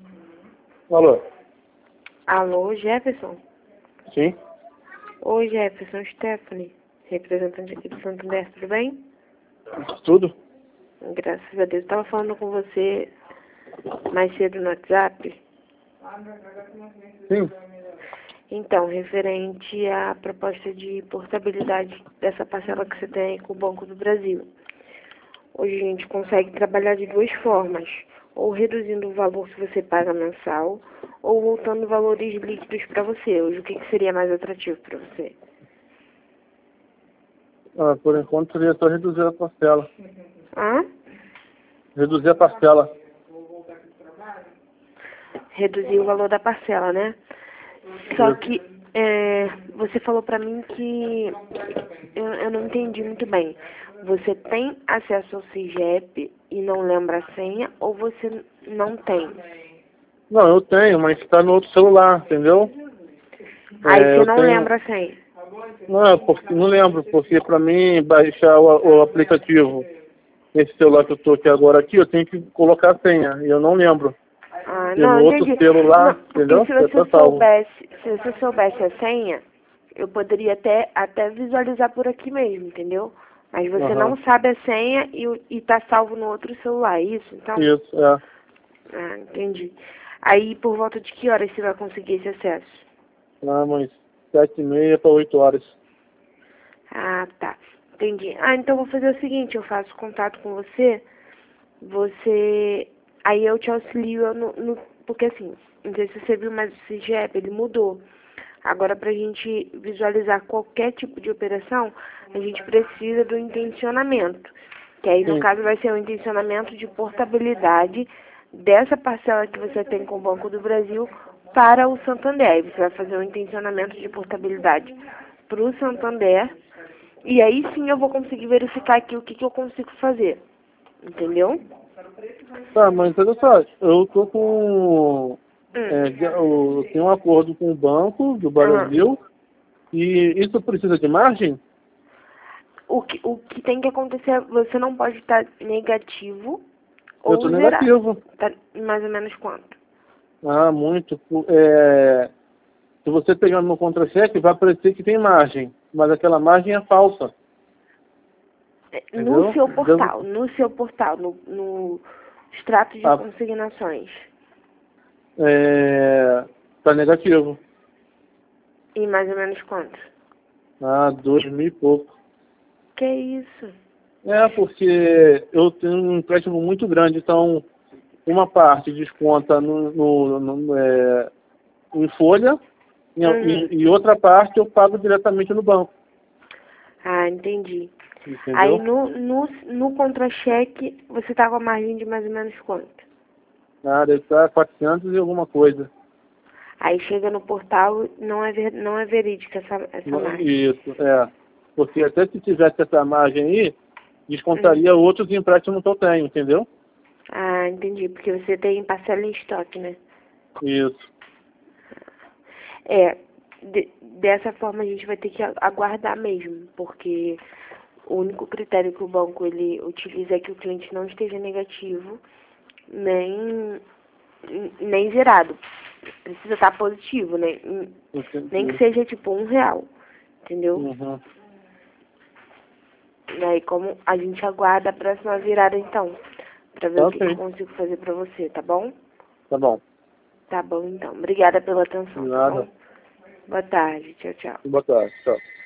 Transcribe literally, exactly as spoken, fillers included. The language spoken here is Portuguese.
Alô? Alô, Jefferson? Sim? Oi, Jefferson, Stephanie, representante aqui do Santander, tudo bem? Tudo? Graças a Deus. Estava falando com você mais cedo no WhatsApp. Sim. Então, referente à proposta de portabilidade dessa parcela que você tem aí com o Banco do Brasil. Hoje a gente consegue trabalhar de duas formas, ou reduzindo o valor que você paga mensal, ou voltando valores líquidos para você. Hoje, o que, que seria mais atrativo para você? Ah, por enquanto seria só reduzir a parcela. Hã? Reduzir a parcela. Reduzir o valor da parcela, né? Só que é, você falou pra mim que eu, eu não entendi muito bem. Você tem acesso ao CIGEP e não lembra a senha, ou você não tem? Não, eu tenho, mas está no outro celular, entendeu? Aí É, você eu não tenho... lembra a senha. Não, é porque, não lembro, porque para mim baixar o, o aplicativo nesse celular que eu estou aqui agora aqui, eu tenho que colocar a senha, e eu não lembro. Ah, E não, no outro entendi. Não, celular, porque entendeu? se Já você tá salvo. soubesse, se você soubesse a senha, eu poderia até, até visualizar por aqui mesmo, entendeu? Mas você Aham. não sabe a senha e, o- e tá salvo no outro celular, é isso? Então? Isso, é. Ah, entendi. Aí, por volta de que horas você vai conseguir esse acesso? Ah, mas sete e meia para oito horas. Ah, tá. Entendi. Ah, então vou fazer o seguinte, eu faço contato com você, você... Aí eu te auxilio no... no porque assim, não sei se você viu, mas o CIGEP, ele mudou. Agora, pra gente visualizar qualquer tipo de operação, a gente precisa do intencionamento. Que aí, no Sim. caso, vai ser o intencionamento de portabilidade dessa parcela que você tem com o Banco do Brasil para o Santander. Aí você vai fazer um intencionamento de portabilidade para o Santander. E aí sim eu vou conseguir verificar aqui o que, que eu consigo fazer. Entendeu? Tá, mas olha só, eu tô com... Hum. É, eu tenho um acordo com o Banco do Aham. Brasil e isso precisa de margem? O que, o que tem que acontecer, você não pode estar negativo Eu tô ou zerado. negativo. Tá mais ou menos quanto? Ah, muito. É, se você pegar no contra-cheque, vai parecer que tem margem, mas aquela margem é falsa, É, No entendeu? seu Devo- portal, no seu portal, no, no extrato de ah, consignações. é, tá negativo. E mais ou menos quanto? Ah, dois mil e pouco. Que isso? É, porque eu tenho um empréstimo muito grande, então uma parte desconta no, no, no, é, em folha e, Uhum. e, e outra parte eu pago diretamente no banco, Ah, entendi. Aí entendeu? no, no, no contra-cheque você tá com a margem de mais ou menos quanto? Ah, deve estar quatrocentos e alguma coisa. Aí chega no portal, não é, ver, não é verídica essa, essa Não, margem. isso, é. Porque até se tivesse essa margem aí, Hum. descontaria outros empréstimos que eu tenho, entendeu? Ah, entendi. Porque você tem parcela em estoque, né? Isso. É, de, dessa forma a gente vai ter que a- aguardar mesmo, porque o único critério que o banco ele utiliza é que o cliente não esteja negativo, nem, nem zerado. Precisa estar positivo, né? Nem que Entendi. seja tipo um real, entendeu? Uhum. E aí como a gente aguarda a próxima virada então, pra ver Tá o que, que eu ok. consigo fazer pra você, tá bom? Tá bom. Tá bom então. Obrigada pela De atenção, tá bom? nada. Boa tarde, tchau, tchau. Boa tarde. Tchau.